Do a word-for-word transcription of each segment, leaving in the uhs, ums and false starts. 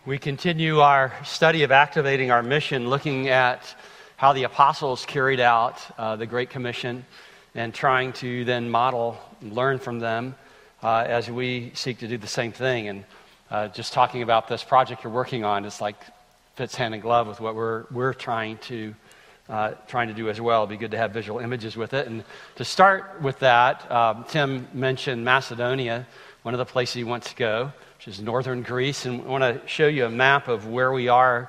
We continue our study of activating our mission, looking at how the apostles carried out uh, the Great Commission and trying to then model and learn from them uh, as we seek to do the same thing. And uh, just talking about this project you're working on, it's like fits hand in glove with what we're we're trying to uh, trying to do as well. It'd be good to have visual images with it. And to start with that, um, Tim mentioned Macedonia, one of the places he wants to go, which is northern Greece. And I want to show you a map of where we are.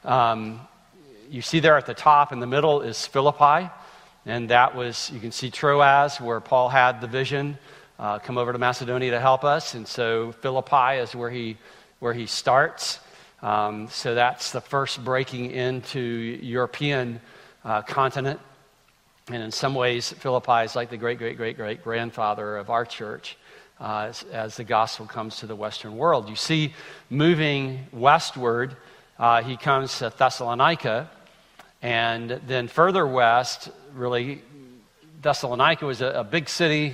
Um, you see there at the top in the middle is Philippi. And that was, you can see Troas, where Paul had the vision, uh, come over to Macedonia to help us. And so Philippi is where he where he starts. Um, so that's the first breaking into European uh, continent. And in some ways, Philippi is like the great, great, great, great grandfather of our church. Uh, as, as the gospel comes to the Western world. You see, moving westward, uh, he comes to Thessalonica, and then further west, really, Thessalonica was a, a big city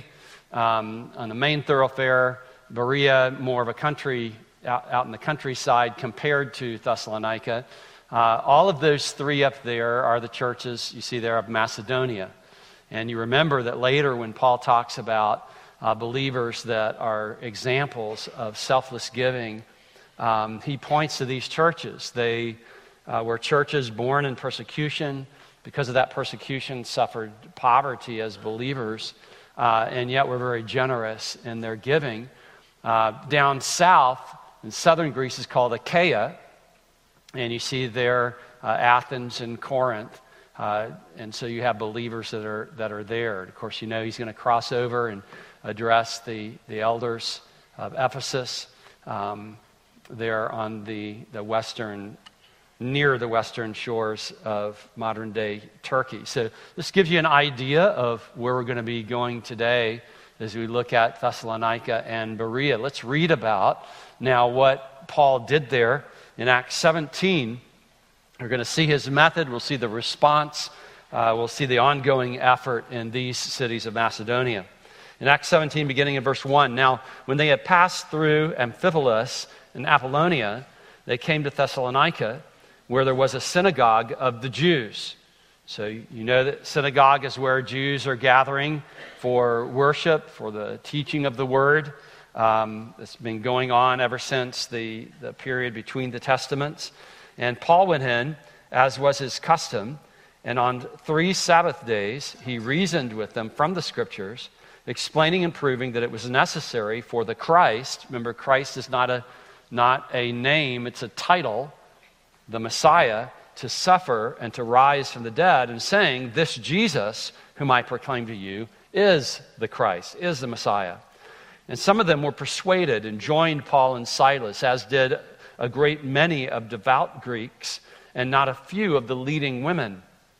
um, on the main thoroughfare. Berea, more of a country, out, out in the countryside compared to Thessalonica. Uh, all of those three up there are the churches you see there of Macedonia. And you remember that later when Paul talks about Uh, believers that are examples of selfless giving, um, he points to these churches. They uh, were churches born in persecution. Because of that persecution, suffered poverty as believers, uh, and yet were very generous in their giving. Uh, down south, in southern Greece, is called Achaia, and you see there uh, Athens and Corinth. Uh, and so you have believers that are that are there. Of course, you know he's going to cross over and address the, the elders of Ephesus um, there on the, the western, near the western shores of modern-day Turkey. So this gives you an idea of where we're going to be going today as we look at Thessalonica and Berea. Let's read about now what Paul did there in Acts seventeen. We're going to see his method. We'll see the response. Uh, we'll see the ongoing effort in these cities of Macedonia. In Acts seventeen, beginning in verse one, now when they had passed through Amphipolis and Apollonia, they came to Thessalonica, where there was a synagogue of the Jews. So you know that synagogue is where Jews are gathering for worship, for the teaching of the word. Um, it's been going on ever since the, the period between the Testaments. And Paul went in, as was his custom, and on three Sabbath days he reasoned with them from the Scriptures, explaining and proving that it was necessary for the Christ, remember Christ is not a, not a name, it's a title, the Messiah, to suffer and to rise from the dead, and saying, this Jesus, whom I proclaim to you, is the Christ, is the Messiah. And some of them were persuaded and joined Paul and Silas, as did a great many of devout Greeks, and not a few of the leading women.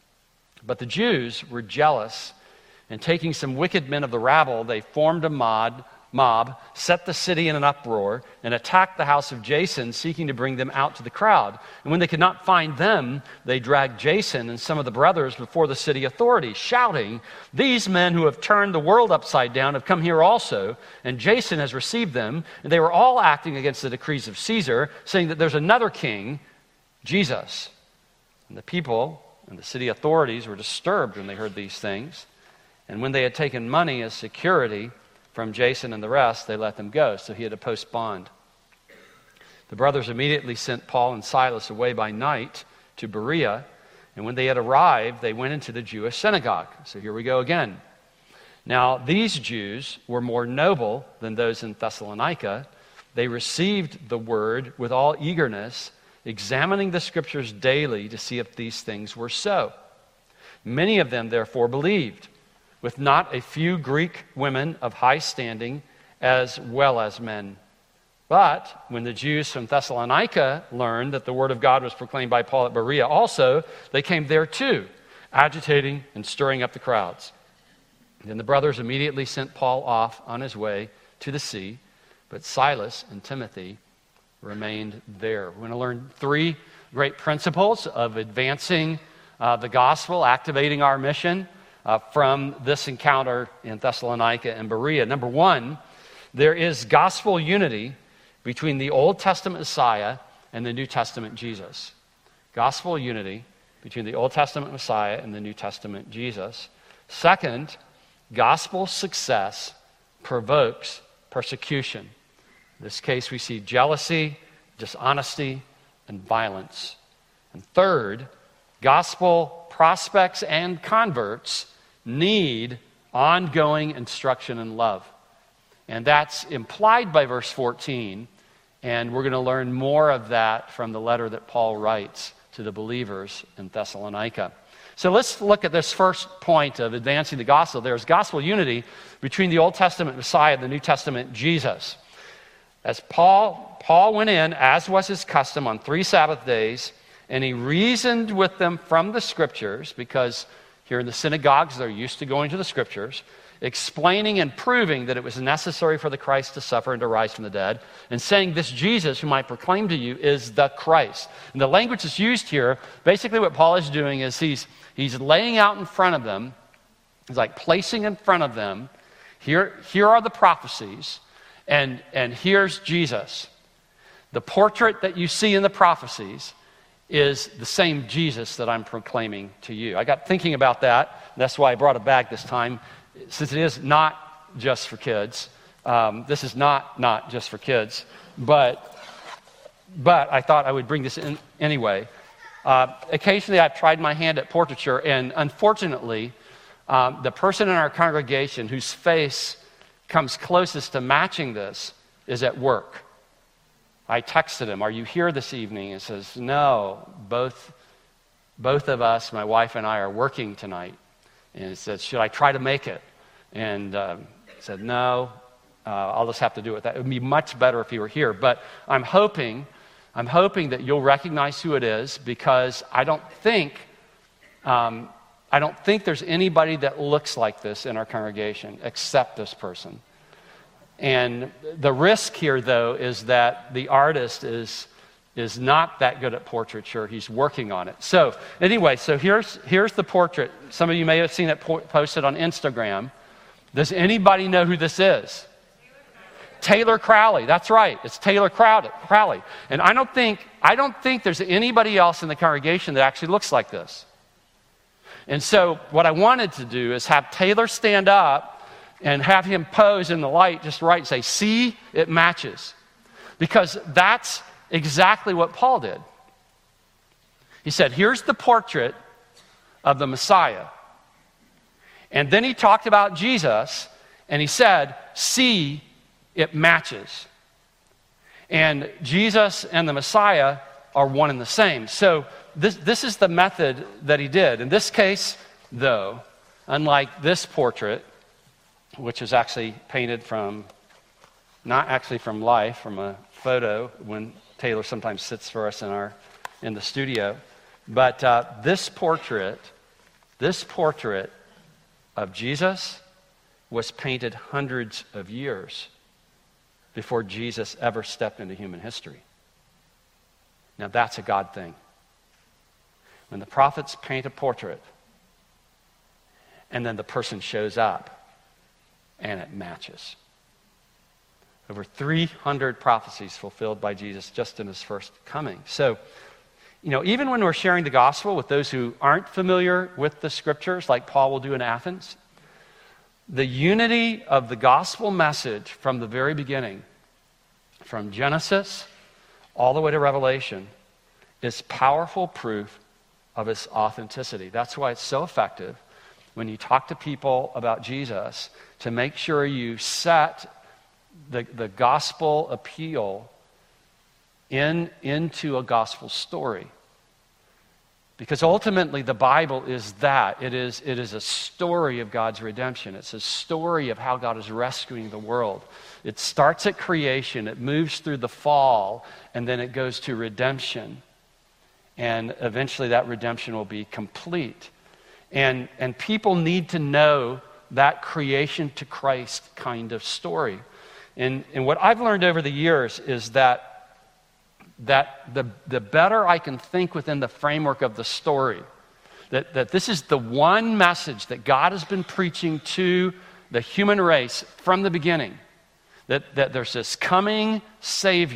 But the Jews were jealous, and taking some wicked men of the rabble, they formed a mob, mob, set the city in an uproar, and attacked the house of Jason, seeking to bring them out to the crowd. And when they could not find them, they dragged Jason and some of the brothers before the city authorities, shouting, these men who have turned the world upside down have come here also, and Jason has received them. And they were all acting against the decrees of Caesar, saying that there's another king, Jesus. And the people and the city authorities were disturbed when they heard these things. And when they had taken money as security from Jason and the rest, they let them go. So he had to post bond. The brothers immediately sent Paul and Silas away by night to Berea. And when they had arrived, they went into the Jewish synagogue. So here we go again. Now, these Jews were more noble than those in Thessalonica. They received the word with all eagerness, examining the Scriptures daily to see if these things were so. Many of them, therefore, believed, with not a few Greek women of high standing, as well as men. But when the Jews from Thessalonica learned that the word of God was proclaimed by Paul at Berea also, they came there too, agitating and stirring up the crowds. Then the brothers immediately sent Paul off on his way to the sea, but Silas and Timothy remained there. We're going to learn three great principles of advancing uh, the gospel, activating our mission, Uh, from this encounter in Thessalonica and Berea. Number one, there is gospel unity between the Old Testament Messiah and the New Testament Jesus. Gospel unity between the Old Testament Messiah and the New Testament Jesus. Second, gospel success provokes persecution. In this case, we see jealousy, dishonesty, and violence. And third, gospel prospects and converts need ongoing instruction and love. And that's implied by verse fourteen, and we're going to learn more of that from the letter that Paul writes to the believers in Thessalonica. So let's look at this first point of advancing the gospel. There's gospel unity between the Old Testament Messiah and the New Testament Jesus. As Paul, Paul went in, as was his custom, on three Sabbath days, and he reasoned with them from the Scriptures, because here in the synagogues they're used to going to the Scriptures, explaining and proving that it was necessary for the Christ to suffer and to rise from the dead, and saying this Jesus, whom I proclaim to you, is the Christ. And the language that's used here, basically what Paul is doing is he's, he's laying out in front of them, he's like placing in front of them, here, here are the prophecies, and, and here's Jesus. The portrait that you see in the prophecies is the same Jesus that I'm proclaiming to you. I got thinking about that. That's why I brought a bag this time. Since it is not just for kids, um, this is not not just for kids, but but I thought I would bring this in anyway. Uh, occasionally I've tried my hand at portraiture, and unfortunately, um, the person in our congregation whose face comes closest to matching this is at work. I texted him, "Are you here this evening?" He says, "No, both, both of us, my wife and I, are working tonight." And he said, "Should I try to make it?" And uh, said, "No, uh, I'll just have to do it. That would be much better if he were here." But I'm hoping, I'm hoping that you'll recognize who it is, because I don't think, um, I don't think there's anybody that looks like this in our congregation except this person. And the risk here, though, is that the artist is is not that good at portraiture. He's working on it. So anyway, so here's here's the portrait. Some of you may have seen it po- posted on Instagram. Does anybody know who this is? Taylor Crowley. That's right. It's Taylor Crowley. And I don't think I don't think there's anybody else in the congregation that actually looks like this. And so what I wanted to do is have Taylor stand up and have him pose in the light just right and say, "See, it matches." Because that's exactly what Paul did. He said, here's the portrait of the Messiah. And then he talked about Jesus, and he said, "See, it matches." And Jesus and the Messiah are one and the same. So this, this is the method that he did. In this case, though, unlike this portrait, which is actually painted from, not actually from life, from a photo, when Taylor sometimes sits for us in our in the studio. But uh, this portrait, this portrait of Jesus was painted hundreds of years before Jesus ever stepped into human history. Now that's a God thing. When the prophets paint a portrait, and then the person shows up, and it matches. Over three hundred prophecies fulfilled by Jesus just in his first coming. So, you know, even when we're sharing the gospel with those who aren't familiar with the Scriptures, like Paul will do in Athens, the unity of the gospel message from the very beginning, from Genesis all the way to Revelation, is powerful proof of its authenticity. That's why it's so effective when you talk to people about Jesus, to make sure you set the, the gospel appeal in, into a gospel story. Because ultimately the Bible is that. It is, it is a story of God's redemption. It's a story of how God is rescuing the world. It starts at creation, it moves through the fall, and then it goes to redemption. And eventually that redemption will be complete. And, and people need to know that creation to Christ kind of story. And, and what I've learned over the years is that, that the, the better I can think within the framework of the story, that, that this is the one message that God has been preaching to the human race from the beginning, that, that there's this coming Savior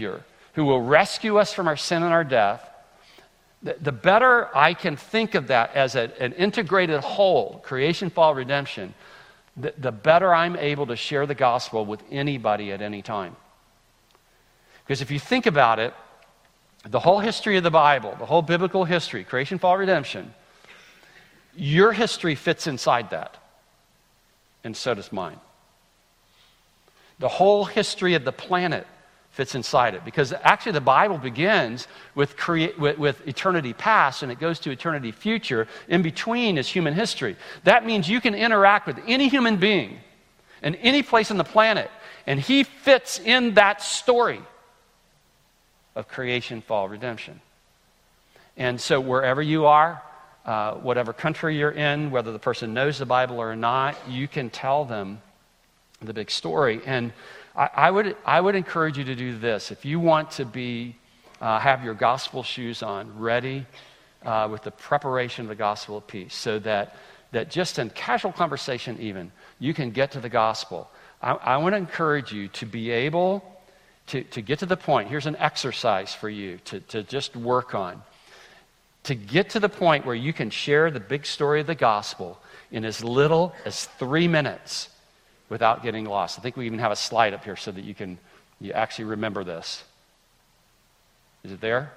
who will rescue us from our sin and our death, the, the better I can think of that as a, an integrated whole, creation, fall, redemption, the, the better I'm able to share the gospel with anybody at any time. Because if you think about it, the whole history of the Bible, the whole biblical history, creation, fall, redemption, your history fits inside that. And so does mine. The whole history of the planet fits inside it. Because actually the Bible begins with, crea- with, with eternity past and it goes to eternity future. In between is human history. That means you can interact with any human being in any place on the planet, and he fits in that story of creation, fall, redemption. And so wherever you are, uh, whatever country you're in, whether the person knows the Bible or not, you can tell them the big story. And I, I would I would encourage you to do this. If you want to be uh, have your gospel shoes on, ready uh, with the preparation of the gospel of peace, so that that just in casual conversation even, you can get to the gospel. I, I want to encourage you to be able To, to get to the point. Here's an exercise for you to, to just work on. To get to the point where you can share the big story of the gospel in as little as three minutes without getting lost. I think we even have a slide up here so that you can you actually remember this. Is it there?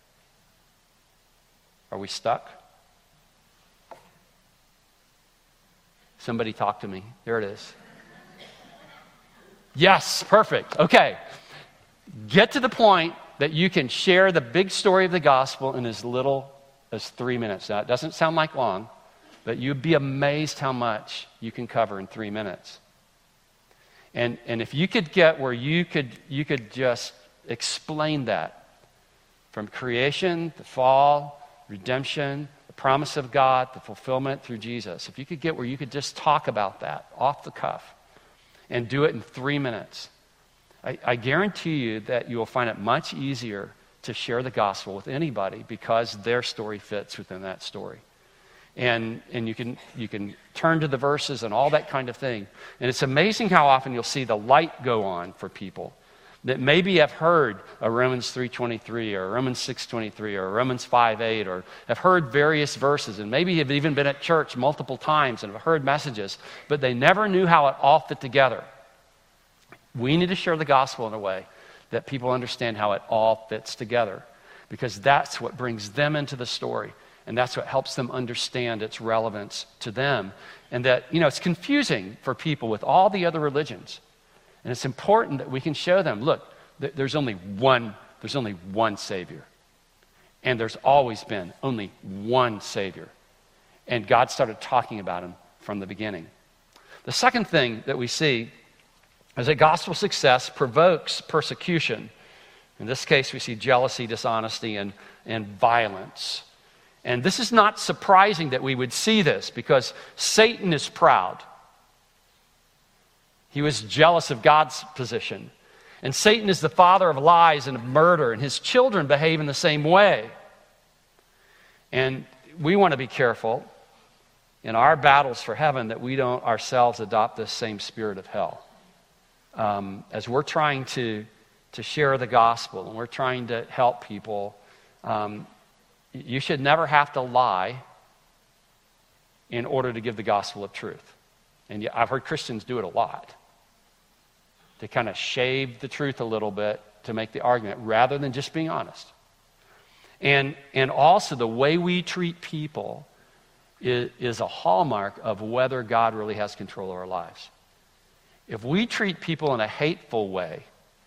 Are we stuck? Somebody talk to me. There it is. Yes, perfect. Okay. Get to the point that you can share the big story of the gospel in as little as three minutes. Now, it doesn't sound like long, but you'd be amazed how much you can cover in three minutes. And and if you could get where you could you could just explain that from creation, the fall, redemption, the promise of God, the fulfillment through Jesus. If you could get where you could just talk about that off the cuff and do it in three minutes, I, I guarantee you that you will find it much easier to share the gospel with anybody because their story fits within that story. And and you can you can turn to the verses and all that kind of thing. And it's amazing how often you'll see the light go on for people that maybe have heard a Romans three twenty-three or a Romans six twenty-three or a Romans five eight or have heard various verses and maybe have even been at church multiple times and have heard messages, but they never knew how it all fit together. We need to share the gospel in a way that people understand how it all fits together, because that's what brings them into the story, and that's what helps them understand its relevance to them. And that, you know, it's confusing for people with all the other religions, and it's important that we can show them, look, th- there's only one, there's only one Savior, and there's always been only one Savior, and God started talking about him from the beginning. The second thing that we see is that gospel success provokes persecution. In this case, we see jealousy, dishonesty, and, and violence. And this is not surprising that we would see this, because Satan is proud. He was jealous of God's position. And Satan is the father of lies and of murder, and his children behave in the same way. And we want to be careful in our battles for heaven that we don't ourselves adopt this same spirit of hell. Um, as we're trying to, to share the gospel and we're trying to help people, um, you should never have to lie in order to give the gospel of truth. And I've heard Christians do it a lot. To kind of shave the truth a little bit to make the argument rather than just being honest. And, and also the way we treat people is, is a hallmark of whether God really has control of our lives. If we treat people in a hateful way,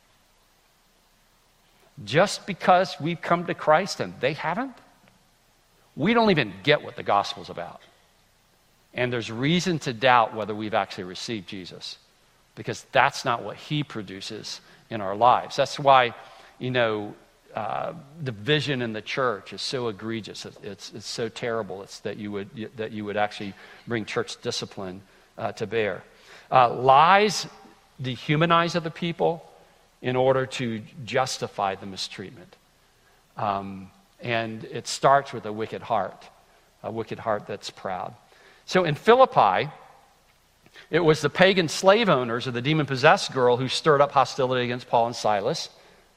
just because we've come to Christ and they haven't, we don't even get what the gospel's about. And there's reason to doubt whether we've actually received Jesus, because that's not what he produces in our lives. That's why, you know, uh, division in the church is so egregious. It's, it's, it's so terrible. It's that you would that you would actually bring church discipline uh, to bear. Uh, lies dehumanize other people in order to justify the mistreatment. Um, and it starts with a wicked heart, a wicked heart that's proud. So in Philippi, it was the pagan slave owners of the demon-possessed girl who stirred up hostility against Paul and Silas.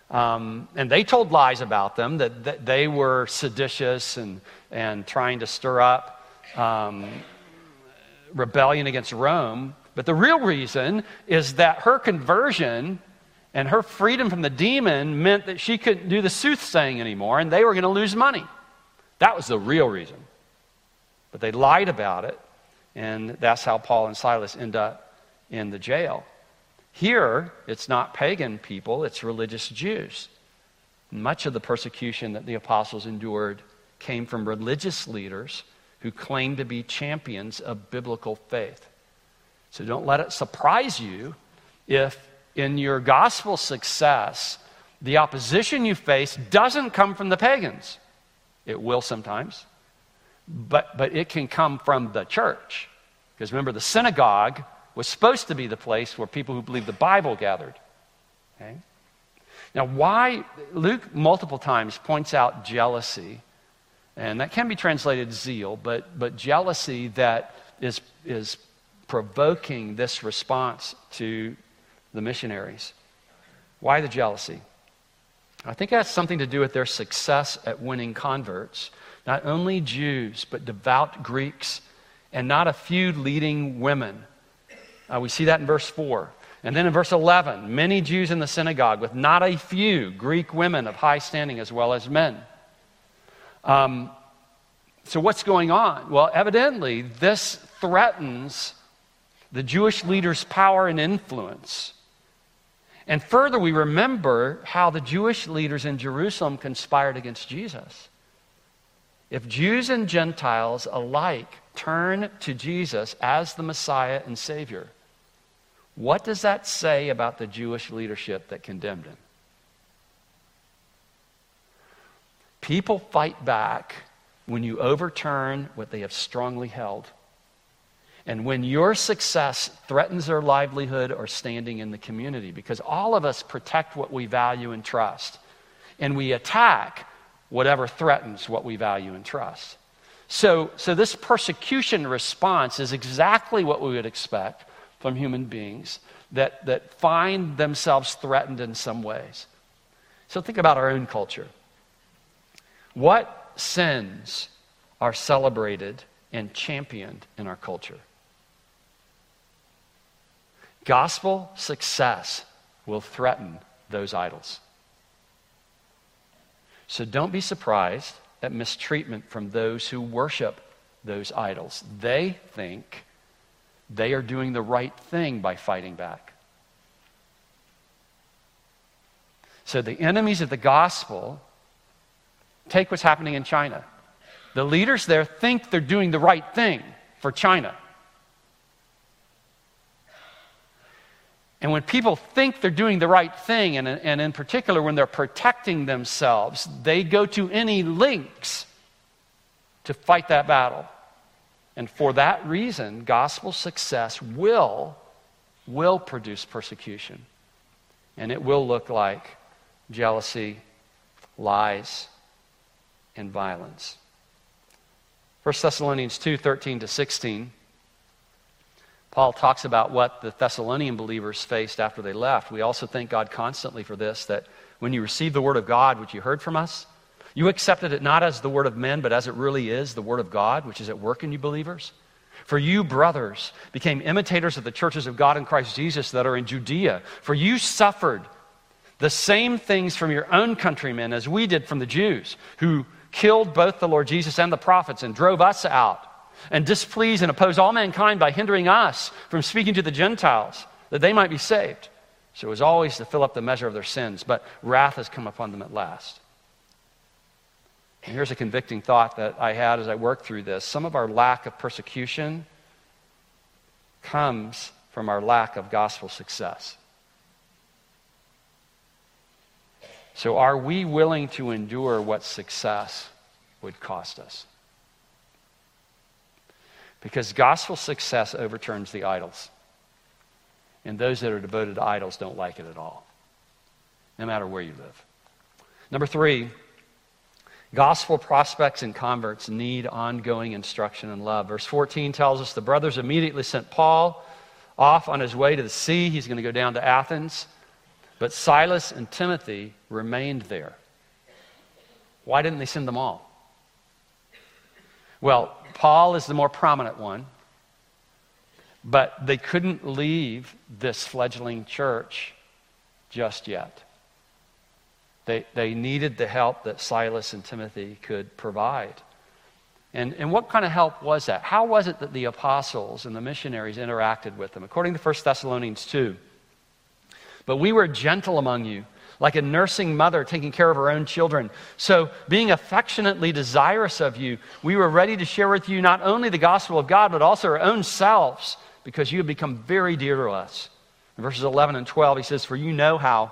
Um, and they told lies about them, that, that they were seditious and, and trying to stir up um, rebellion against Rome. But the real reason is that her conversion and her freedom from the demon meant that she couldn't do the soothsaying anymore, and they were going to lose money. That was the real reason. But they lied about it, and that's how Paul and Silas end up in the jail. Here, it's not pagan people, it's religious Jews. Much of the persecution that the apostles endured came from religious leaders who claimed to be champions of biblical faith. So don't let it surprise you if in your gospel success, the opposition you face doesn't come from the pagans. It will sometimes, but, but it can come from the church. Because remember, the synagogue was supposed to be the place where people who believed the Bible gathered. Okay? Now, why, Luke multiple times points out jealousy, and that can be translated zeal, but, but jealousy that is, is provoking this response to the missionaries. Why the jealousy? I think it has something to do with their success at winning converts. Not only Jews, but devout Greeks, and not a few leading women. Uh, we see that in verse four. And then in verse eleven, many Jews in the synagogue, with not a few Greek women of high standing as well as men. Um, so what's going on? Well, evidently, this threatens the Jewish leaders' power and influence. And further, we remember how the Jewish leaders in Jerusalem conspired against Jesus. If Jews and Gentiles alike turn to Jesus as the Messiah and Savior, what does that say about the Jewish leadership that condemned him? People fight back when you overturn what they have strongly held. And when your success threatens their livelihood or standing in the community, because all of us protect what we value and trust, and we attack whatever threatens what we value and trust. So, so this persecution response is exactly what we would expect from human beings that, that find themselves threatened in some ways. So think about our own culture. What sins are celebrated and championed in our culture? Gospel success will threaten those idols. So don't be surprised at mistreatment from those who worship those idols. They think they are doing the right thing by fighting back. So the enemies of the gospel, take what's happening in China. The leaders there think they're doing the right thing for China. And when people think they're doing the right thing, and, and in particular when they're protecting themselves, they go to any lengths to fight that battle. And for that reason, gospel success will, will produce persecution. And it will look like jealousy, lies, and violence. First Thessalonians two, thirteen to sixteen. Paul talks about what the Thessalonian believers faced after they left. We also thank God constantly for this, that when you received the word of God, which you heard from us, you accepted it not as the word of men, but as it really is, the word of God, which is at work in you believers. For you, brothers, became imitators of the churches of God in Christ Jesus that are in Judea. For you suffered the same things from your own countrymen as we did from the Jews, who killed both the Lord Jesus and the prophets and drove us out, and displease and oppose all mankind by hindering us from speaking to the Gentiles, that they might be saved. So it was always to fill up the measure of their sins, but wrath has come upon them at last. And here's a convicting thought that I had as I worked through this. Some of our lack of persecution comes from our lack of gospel success. So are we willing to endure what success would cost us? Because gospel success overturns the idols. And those that are devoted to idols don't like it at all, no matter where you live. Number three, gospel prospects and converts need ongoing instruction and love. Verse fourteen tells us the brothers immediately sent Paul off on his way to the sea. He's going to go down to Athens. But Silas and Timothy remained there. Why didn't they send them all? Well, Paul is the more prominent one, but they couldn't leave this fledgling church just yet. They, they needed the help that Silas and Timothy could provide. And, and what kind of help was that? How was it that the apostles and the missionaries interacted with them? According to First Thessalonians two, but we were gentle among you, like a nursing mother taking care of her own children. So, being affectionately desirous of you, we were ready to share with you not only the gospel of God, but also our own selves, because you have become very dear to us. In verses eleven and twelve, he says, for you know how,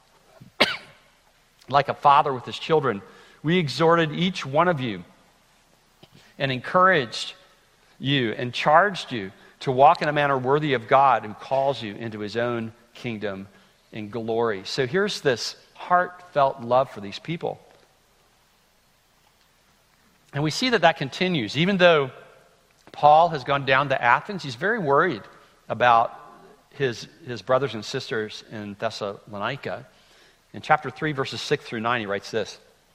like a father with his children, we exhorted each one of you and encouraged you and charged you to walk in a manner worthy of God who calls you into his own kingdom and glory. So here's this heartfelt love for these people. And we see that that continues. Even though Paul has gone down to Athens, he's very worried about his, his brothers and sisters in Thessalonica. In chapter three, verses six through nine, he writes this.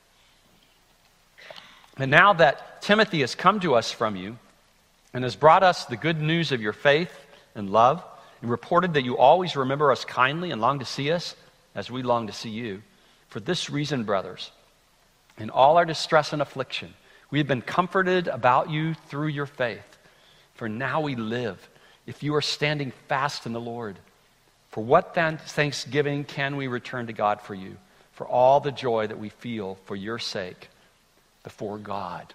And now that Timothy has come to us from you and has brought us the good news of your faith and love, and reported that you always remember us kindly and long to see us as we long to see you. For this reason, brothers, in all our distress and affliction, we have been comforted about you through your faith. For now we live, if you are standing fast in the Lord. For what then thanksgiving can we return to God for you, for all the joy that we feel for your sake before God?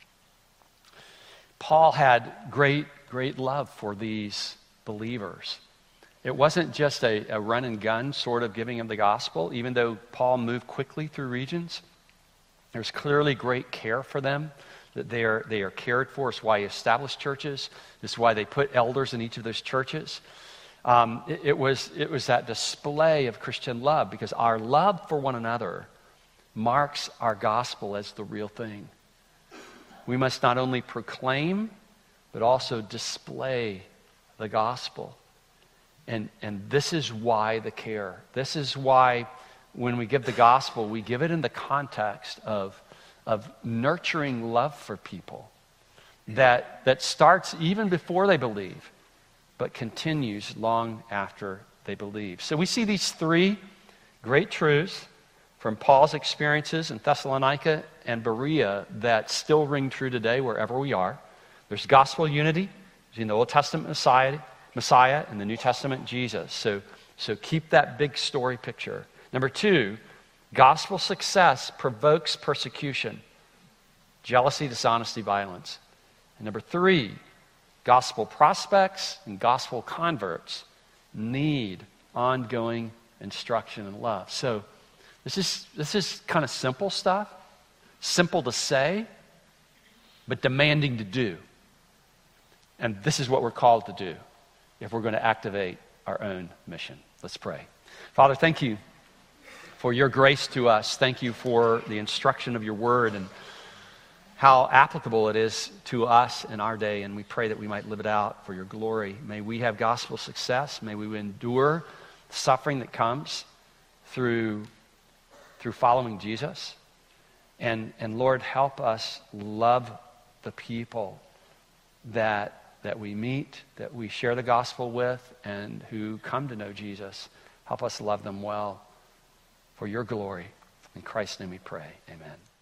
Paul had great, great love for these believers. It wasn't just a, a run and gun sort of giving them the gospel, even though Paul moved quickly through regions. There's clearly great care for them, that they are, they are cared for. It's why he established churches. It's why they put elders in each of those churches. Um, it, it, was, it was that display of Christian love, because our love for one another marks our gospel as the real thing. We must not only proclaim, but also display the gospel. And, and this is why the care. This is why when we give the gospel, we give it in the context of, of nurturing love for people that, that starts even before they believe, but continues long after they believe. So we see these three great truths from Paul's experiences in Thessalonica and Berea that still ring true today wherever we are. There's gospel unity between the Old Testament Messiah, Messiah and the New Testament Jesus. So, so keep that big story picture. Number two, gospel success provokes persecution, jealousy, dishonesty, violence. And number three, gospel prospects and gospel converts need ongoing instruction and love. So this is this is kind of simple stuff, simple to say, but demanding to do. And this is what we're called to do if we're going to activate our own mission. Let's pray. Father, thank you for your grace to us. Thank you for the instruction of your word and how applicable it is to us in our day, and we pray that we might live it out for your glory. May we have gospel success. May we endure the suffering that comes through, through following Jesus. And, and Lord, help us love the people that that we meet, that we share the gospel with, and who come to know Jesus. Help us love them well for your glory. In Christ's name we pray. Amen.